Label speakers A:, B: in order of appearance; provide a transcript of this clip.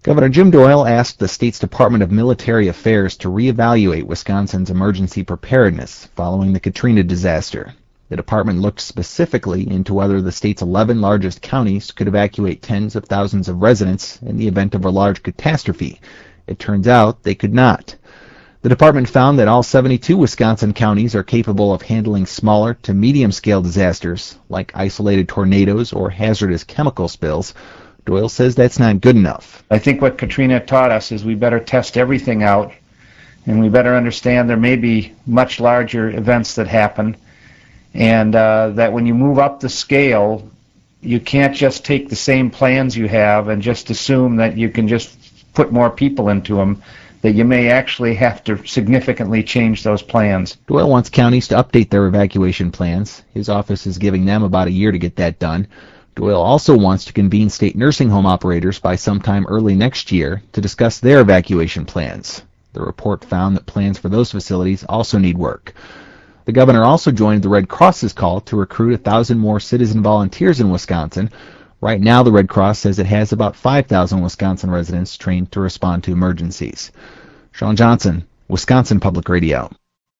A: Governor Jim Doyle asked the state's Department of Military Affairs to reevaluate Wisconsin's emergency preparedness following the Katrina disaster. The department looked specifically into whether the state's 11 largest counties could evacuate tens of thousands of residents in the event of a large catastrophe. It turns out they could not. The department found that all 72 Wisconsin counties are capable of handling smaller to medium-scale disasters, like isolated tornadoes or hazardous chemical spills. Doyle says that's not good enough.
B: I think what Katrina taught us is we better test everything out, and we better understand there may be much larger events that happen, and that when you move up the scale, you can't just take the same plans you have and just assume that you can just put more people into them, that you may actually have to significantly change those plans.
A: Doyle wants counties to update their evacuation plans. His office is giving them about a year to get that done. Doyle also wants to convene state nursing home operators by sometime early next year to discuss their evacuation plans. The report found that plans for those facilities also need work. The governor also joined the Red Cross's call to recruit 1,000 more citizen volunteers in Wisconsin. Right now, the Red Cross says it has about 5,000 Wisconsin residents trained to respond to emergencies. Sean Johnson, Wisconsin Public Radio.